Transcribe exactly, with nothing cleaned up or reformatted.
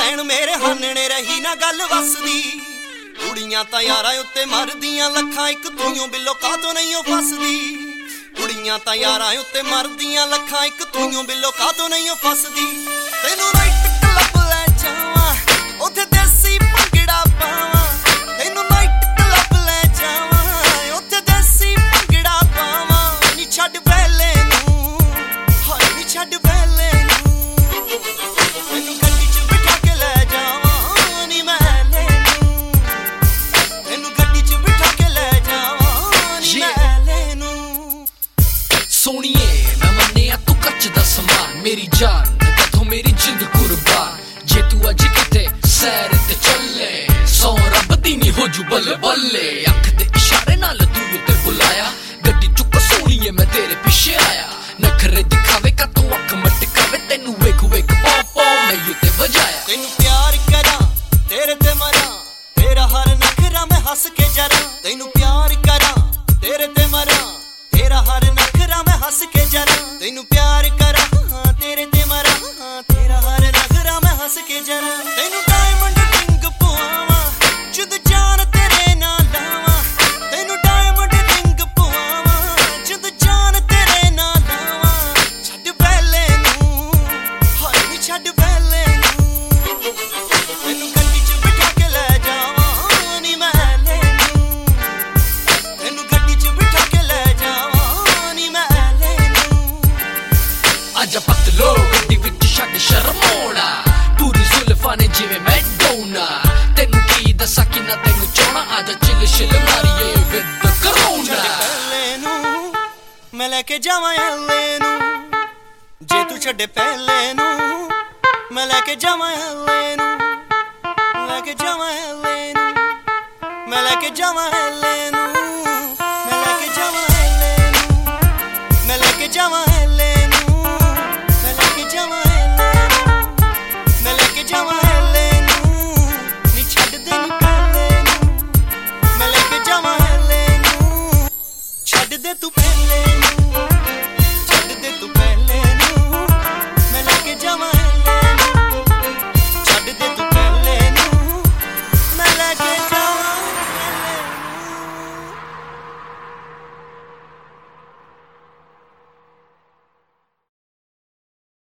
ਭੈਣ ਮੇਰੇ ਹਾਨਣੇ ਰਹੀ ਨਾ ਗੱਲ ਵਸਦੀ। ਕੁੜੀਆਂ ਤਾਂ ਯਾਰਾਂ ਉੱਤੇ ਮਰਦੀਆਂ ਲੱਖਾਂ, ਇੱਕ ਤੂੰ ਬਿੱਲੋ ਕਾਤੋਂ ਨਹੀਂ ਓ ਫਸਦੀ। ਕੁੜੀਆਂ ਤਾਂ ਯਾਰਾਂ ਉੱਤੇ ਮਰਦੀਆਂ ਲੱਖਾਂ, ਇੱਕ ਤੂੰ ਬਿੱਲੋ ਕਾਤੋਂ ਨਹੀਂ ਓ ਫਸਦੀ। ਤੈਨੂੰ ਨਾਈਟ ਕਲੱਬ ਲੈ ਜਾਵਾਂ, ਉੱਥੇ ਦੇਸੀ ਭੰਗੜਾ ਪਾਵਾਂ। ਤੈਨੂੰ ਨਾਈਟ ਕਲੱਬ ਲੈ ਜਾਵਾਂ, ਉੱਥੇ ਦੇਸੀ ਭੰਗੜਾ ਪਾਵਾਂ। ਨੀ ਛੱਡ ਵੇਲੇ ਨੂੰ, ਹਾਏ ਨੀ ਛੱਡ ਵੇਲੇ ਨੂੰ। ਤੈਨੂੰ ਗੱਡੀ ਚ ਬਿਠਾ ਕੇ ਲੈ ਜਾਵਾਂ ਨੀ ਮੈਲੇ ਨੂੰ। ਤੈਨੂੰ ਗੱਡੀ ਚ ਬਿਠਾ ਕੇ ਲੈ ਜਾਵਾਂ ਨੀ ਮੈਲੇ ਨੂੰ। ਸੋਹਣੀਏ ਮੈਂ ਮੰਨਿਆ ਤੂੰ ਕੱਚ ਦਾ ਸਮਾਨ, ਮੇਰੀ ਜਾਨ ਕਦੋਂ ਮੇਰੀ ਜਿੰਦ ਕੁਰਬਾਨ। ਜੇ ਤੂੰ ਅੱਜ ਕਿਤੇ ਸੈਰ ਤੇ ਚੱਲੇ, ਸੌ ਰੱਬ ਦੀ ਨੀ ਹੋ ਜੂ ਬੱਲੇ ਬੱਲੇ। ਅੱਖ ਦੇ ਇਸ਼ਾਰੇ ਨਾਲ ਤੂੰ ਉੱਤੇ ਬੁਲਾਇਆ, ਗੱਡੀ ਚੁੱਕ ਸੋਹਣੀਏ ਮੈਂ ਤੇਰੇ ਪਿੱਛੇ ਆਇਆ। ਨਖਰੇ ਦਿਖਾਵੇ ਕਾ ਤੂੰ ਅੱਖ ਮਟਕਾਵੇ, ਤੈਨੂੰ ਵੇਖ ਵੇਖ ਪੋ ਪੋ ਮੈਂ ਉੱਤੇ ਵਜਾਇਆ। ਤੈਨੂੰ ਪਿਆਰ ਕਰਾਂ ਤੇਰੇ ਤੇ ਮਰਾਂ, ਤੇਰਾ ਹਰ ਨਖਰਾ ਮੈਂ ਹੱਸ ਕੇ ਜਰਾਂ। ਤੈਨੂੰ ਪਿਆਰ ਕਰਾਂ ਤੇਰੇ ਤੇ ਮਰਾਂ, ਤੇਰਾ ਹਰ ਨਖਰਾ ਮੈਂ ਹੱਸ ਕੇ ਜਰਾਂ। ਤੈਨੂੰ ਪਿਆਰ ਕਰਾਂ ਤੇਰੇ ਤੇ ਮਰਾਂ, ਤੇਰਾ ਹਰ ਨਖਰਾ ਮੈਂ ਹੱਸ ਕੇ ਜਰਾਂ। ਤੈਨੂੰ ਡਾਇਮੰਡ ਰਿੰਗ ਪਵਾਵਾਂ, ਜਦ ਜਾਨ ਤੇਰੇ ਨਾਲ ਲਾਵਾਂ। ਤੈਨੂੰ ਡਾਇਮੰਡ ਰਿੰਗ ਪਵਾਵਾਂ, ਜਦ ਜਾਨ ਤੇਰੇ ਨਾਲ ਲਾਵਾਂ। ਛੱਡ ਵੇਲੇ ਨੂੰ, ਹਾਏ ਨੀ ਛੱਡ ਵੇਲੇ ਨੂੰ। ਤੈਨੂੰ ਗੱਡੀ ਚ ਬਿਠਾ ਕੇ ਲੈ ਜਾਵਾਂ ਨੀ ਮੈਲੇ ਨੂੰ। ਤੈਨੂੰ ਗੱਡੀ ਚ ਬਿਠਾ ਕੇ ਲੈ ਜਾਵਾਂ ਨੀ ਮੈਲੇ ਨੂੰ। ਆਜਾ ਪਤਲੋ ਗੱਡੀ ਵਿੱਚ ਛੱਡ ਸ਼ਰਮਾਉਣਾ, ਪੂਰੀ ਜ਼ੁਲਫਾਂ ਨੇ ਜਿਵੇਂ ਮੈਡੋਨਾ। ਤੈਨੂੰ ਕੀ ਦੱਸਾਂ ਕਿ ਨਾ ਤੈਨੂੰ ਚਾਹਣਾ, ਆਜਾ ਚਿਲ ਛਿਲ ਮਾਰੀਏ ਵਿਦ ਕਰੋਨਾ। ਪਹਿਲੇ ਨੂੰ ਮੈਂ ਲੈ ਕੇ ਜਾਵਾਂ ਐਲੇ ਨੂੰ, ਜੇ ਤੂੰ ਛੱਡੇ ਪਹਿਲੇ ਨੂੰ ਮੈਂ ਲੈ ਕੇ ਜਾਵਾਂ ਐਲੇ ਨੂੰ। ਲੈ ਕੇ ਜਾਵਾਂ ਐਲੇ ਨੂੰ, ਮੈਂ ਲੈ ਕੇ ਜਾਵਾਂ ਐਲੇ